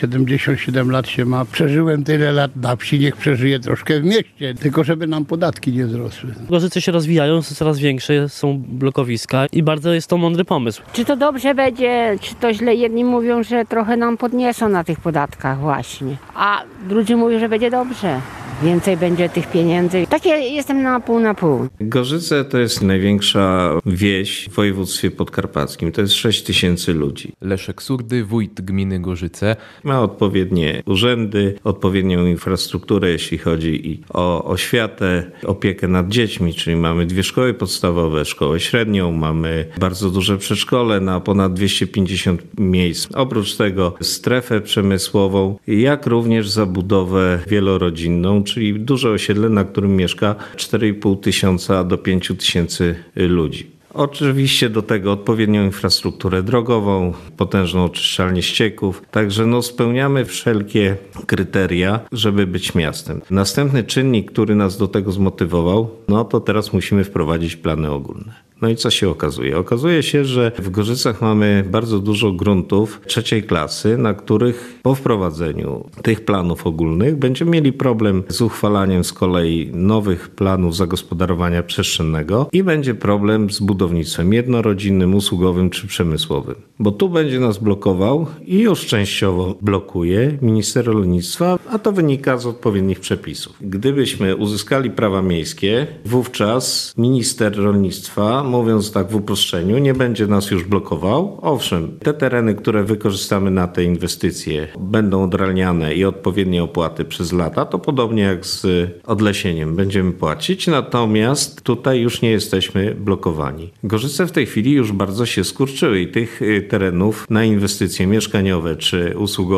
77 lat się ma. Przeżyłem tyle lat na wsi, niech przeżyję troszkę w mieście, tylko żeby nam podatki nie wzrosły. Gorzyce się rozwijają, są coraz większe, są blokowiska i bardzo jest to mądry pomysł. Czy to dobrze będzie, czy to źle? Jedni mówią, że trochę nam podniosą na tych podatkach właśnie, a drudzy mówią, że będzie dobrze. Więcej będzie tych pieniędzy. Takie jestem na pół na pół. Gorzyce to jest największa wieś w województwie podkarpackim. To jest 6 000 ludzi. Leszek Surdy, wójt gminy Gorzyce. Ma odpowiednie urzędy, odpowiednią infrastrukturę, jeśli chodzi i o oświatę, opiekę nad dziećmi, czyli mamy 2 szkoły podstawowe, szkołę średnią, mamy bardzo duże przedszkole na ponad 250 miejsc. Oprócz tego strefę przemysłową, jak również zabudowę wielorodzinną, czyli duże osiedle, na którym mieszka 4,5 tysiąca do 5 tysięcy ludzi. Oczywiście do tego odpowiednią infrastrukturę drogową, potężną oczyszczalnię ścieków, także spełniamy wszelkie kryteria, żeby być miastem. Następny czynnik, który nas do tego zmotywował, to teraz musimy wprowadzić plany ogólne. No i co się okazuje? Okazuje się, że w Gorzycach mamy bardzo dużo gruntów 3. klasy, na których po wprowadzeniu tych planów ogólnych będziemy mieli problem z uchwalaniem z kolei nowych planów zagospodarowania przestrzennego i będzie problem z budownictwem jednorodzinnym, usługowym czy przemysłowym. Bo tu będzie nas blokował i już częściowo blokuje minister rolnictwa, a to wynika z odpowiednich przepisów. Gdybyśmy uzyskali prawa miejskie, wówczas minister rolnictwa, mówiąc tak w uproszczeniu, nie będzie nas już blokował. Owszem, te tereny, które wykorzystamy na te inwestycje, będą odralniane i odpowiednie opłaty przez lata, to podobnie jak z odlesieniem będziemy płacić, natomiast tutaj już nie jesteśmy blokowani. Gorzyce w tej chwili już bardzo się skurczyły i tych terenów na inwestycje mieszkaniowe, czy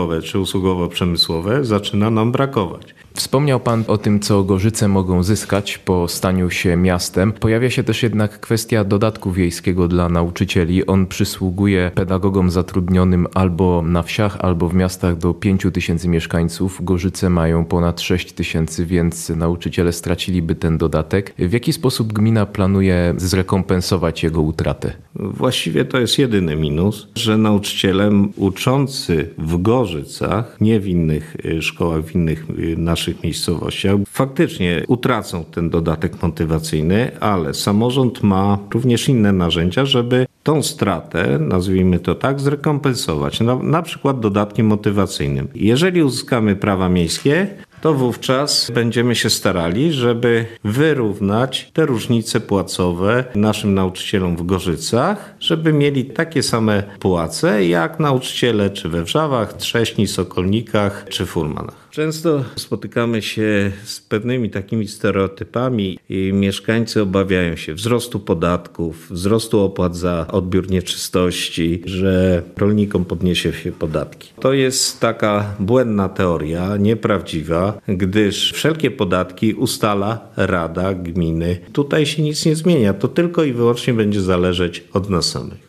usługowo-przemysłowe zaczyna nam brakować. Wspomniał Pan o tym, co Gorzyce mogą zyskać po staniu się miastem. Pojawia się też jednak kwestia dodatku wiejskiego dla nauczycieli. On przysługuje pedagogom zatrudnionym albo na wsiach, albo w miastach do 5 tysięcy mieszkańców. Gorzyce mają ponad 6 tysięcy, więc nauczyciele straciliby ten dodatek. W jaki sposób gmina planuje zrekompensować jego utratę? Właściwie to jest jedyny minus, że nauczyciele uczący w Gorzycach, nie w innych szkołach, w innych naszych miejscowościach, faktycznie utracą ten dodatek motywacyjny, ale samorząd ma również inne narzędzia, żeby tą stratę, nazwijmy to tak, zrekompensować, na przykład dodatkiem motywacyjnym. Jeżeli uzyskamy prawa miejskie, to wówczas będziemy się starali, żeby wyrównać te różnice płacowe naszym nauczycielom w Gorzycach, żeby mieli takie same płace jak nauczyciele czy we Wrzawach, Trześni, Sokolnikach czy Furmanach. Często spotykamy się z pewnymi takimi stereotypami i mieszkańcy obawiają się wzrostu podatków, wzrostu opłat za odbiór nieczystości, że rolnikom podniesie się podatki. To jest taka błędna teoria, nieprawdziwa, gdyż wszelkie podatki ustala Rada Gminy. Tutaj się nic nie zmienia, to tylko i wyłącznie będzie zależeć od nas samych.